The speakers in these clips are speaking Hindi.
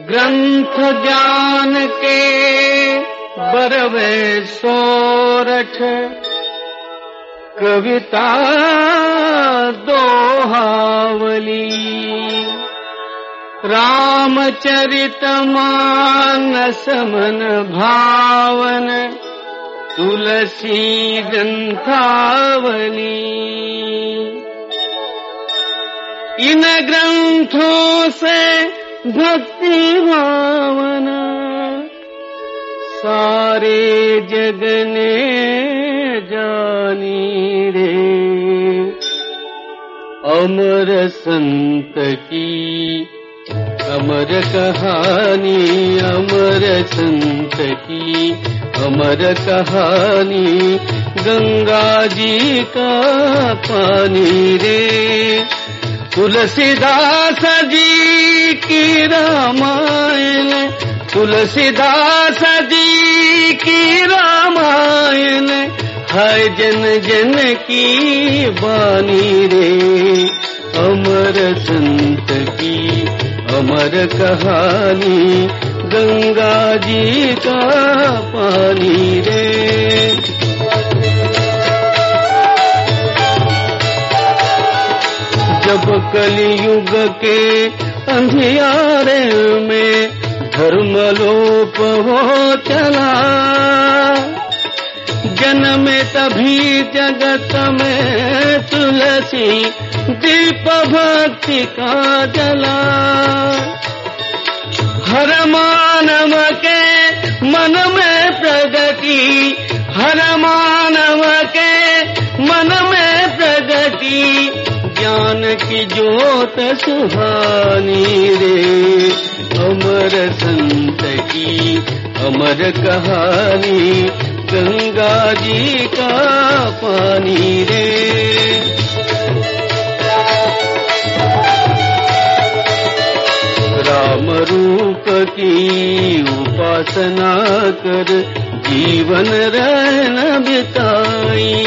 ग्रंथ ज्ञान के बरवे सोरठ, कविता दोहावली। रामचरित मानस मन भावन, तुलसी ग्रंथावली। इन ग्रंथों से भक्ति भावना सारे जग ने जानी रे। अमर संत की अमर कहानी, अमर संत की अमर कहानी, गंगा जी का पानी रे। तुलसीदास जी की रामायण, तुलसीदास जी की रामायण, है जन जन की बानी रे। अमर संत की अमर कहानी, गंगा जी का पानी रे। जब कलियुग के अंधियारे में धर्मलोप हो चला, जन्मे तभी जगत में तुलसी दीप भक्ति का जला। हर मानव के मन में प्रगति, हर मानव के मन में प्रगति, ज्ञान की ज्योत सुहानी रे। अमर संत की अमर कहानी, गंगा जी का पानी रे। राम रूप की उपासना कर जीवन रहन बिताई।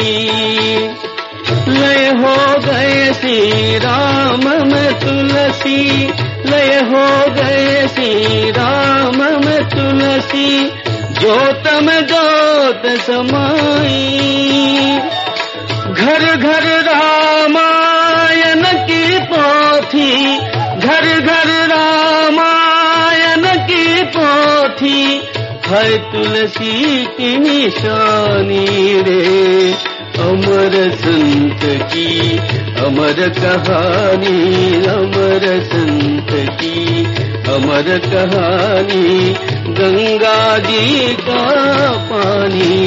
लय हो गए श्री राम में तुलसी, लय हो गए श्री राम में तुलसी, ज्योत में ज्योत समाई। घर घर रामायण की पोथी, घर घर रामायण की पोथी, है तुलसी की निशानी रे। अमर संत की अमर कहानी, अमर संत की अमर कहानी, गंगा जी का पानी